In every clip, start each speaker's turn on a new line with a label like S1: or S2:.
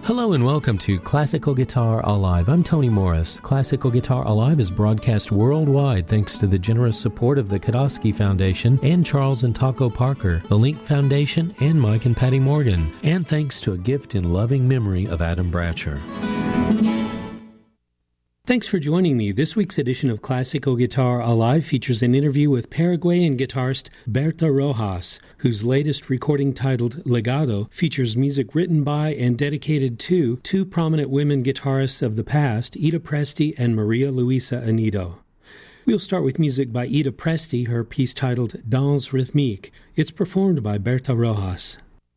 S1: Hello and welcome to Classical Guitar Alive. I'm Tony Morris. Classical Guitar Alive is broadcast worldwide thanks to the generous support of the Kodosky Foundation and Charles and Taco Parker, the Link Foundation, and Mike and Patty Morgan, and thanks to a gift in loving memory of Adam Bratcher. Thanks for joining me. This week's edition of Classical Guitar Alive features an interview with Paraguayan guitarist Berta Rojas, whose latest recording titled Legado features music written by and dedicated to two prominent women guitarists of the past, Ida Presti and Maria Luisa Anido. We'll start with music by Ida Presti, her piece titled Danse Rythmique. It's performed by Berta Rojas.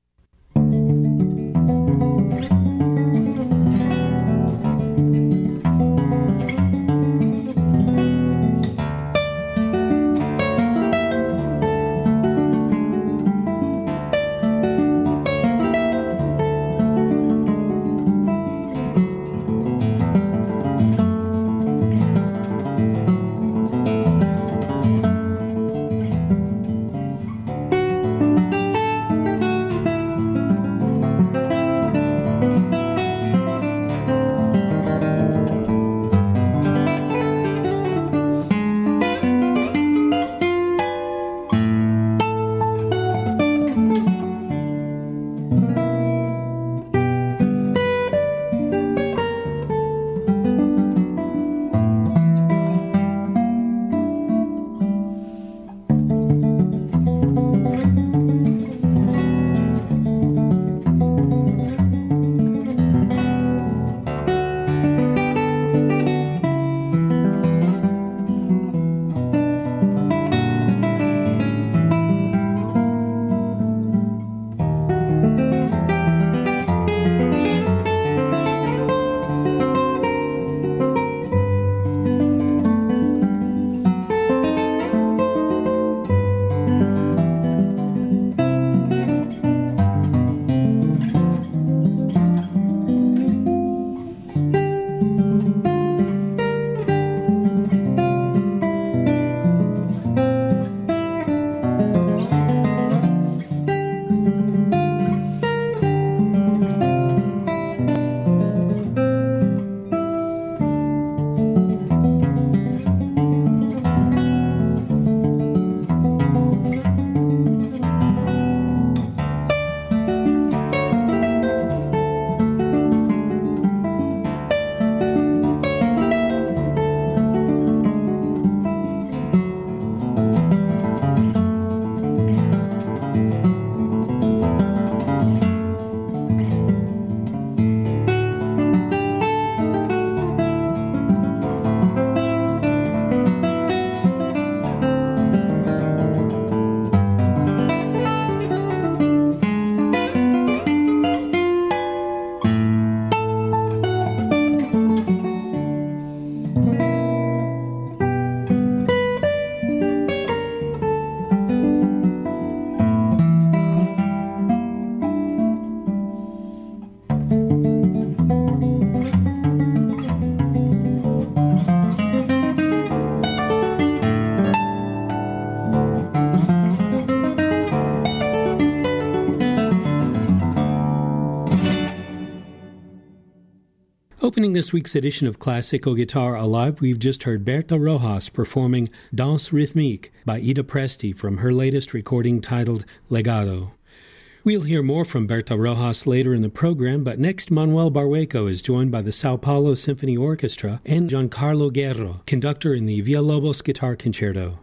S1: Opening this week's edition of Classical Guitar Alive, we've just heard Berta Rojas performing Danse Rythmique by Ida Presti from her latest recording titled Legado. We'll hear more from Berta Rojas later in the program, but next Manuel Barrueco is joined by the Sao Paulo Symphony Orchestra and Giancarlo Guerro, conductor in the Villalobos Guitar Concerto.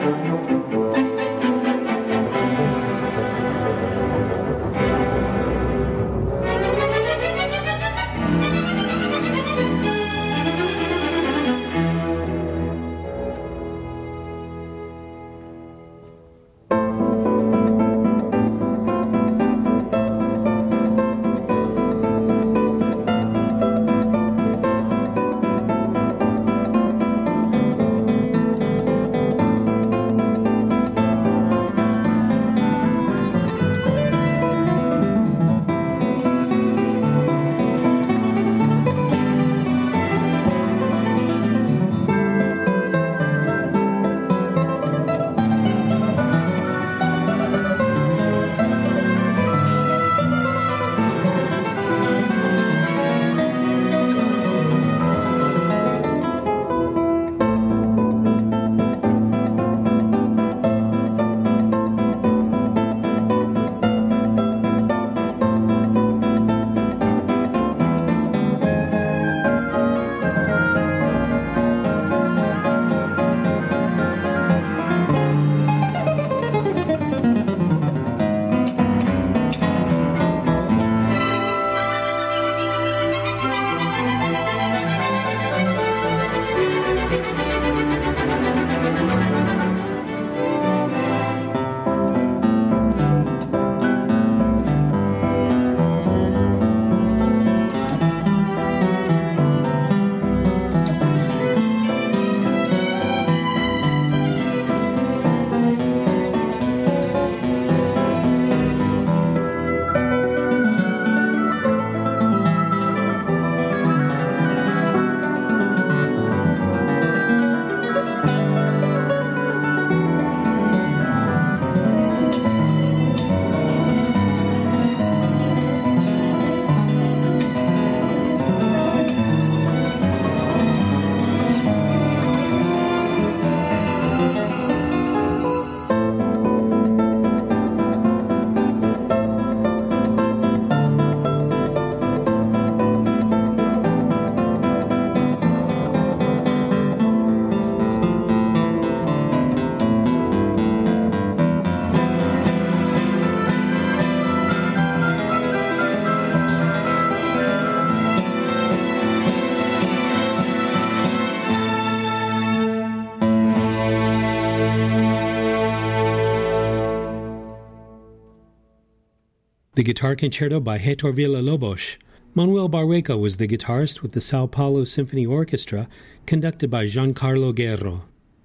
S1: The Guitar Concerto by Héctor Villa-Lobos. Manuel Barrueco was the guitarist with the Sao Paulo Symphony Orchestra, conducted by Giancarlo Guerro.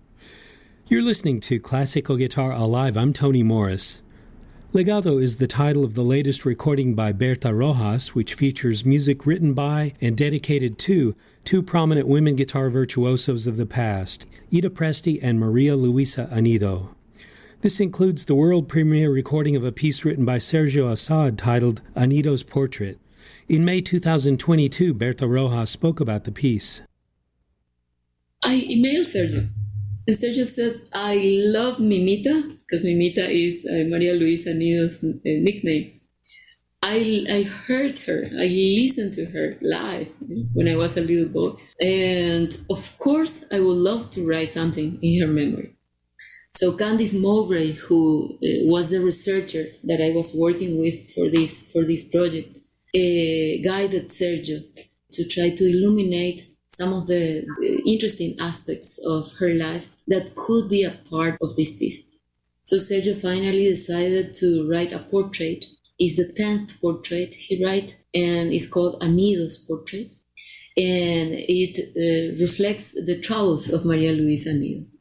S1: You're listening to Classical Guitar Alive. I'm Tony Morris. Legado is the title of the latest recording by Berta Rojas, which features music written by and dedicated to two prominent women guitar virtuosos of the past, Ida Presti and Maria Luisa Anido. This includes the world premiere recording of a piece written by Sergio Assad titled Anido's Portrait. In May 2022, Berta Rojas spoke about the piece.
S2: I emailed Sergio, and Sergio said, I love Mimita, because Mimita is Maria Luisa Anido's nickname. I heard her, I listened to her live when I was a little boy, and of course I would love to write something in her memory. So Candice Mowbray, who was the researcher that I was working with for this project, guided Sergio to try to illuminate some of the interesting aspects of her life that could be a part of this piece. So Sergio finally decided to write a portrait. It's the 10th portrait he writes, and it's called Anido's Portrait. And it reflects the travels of Maria Luisa Anido.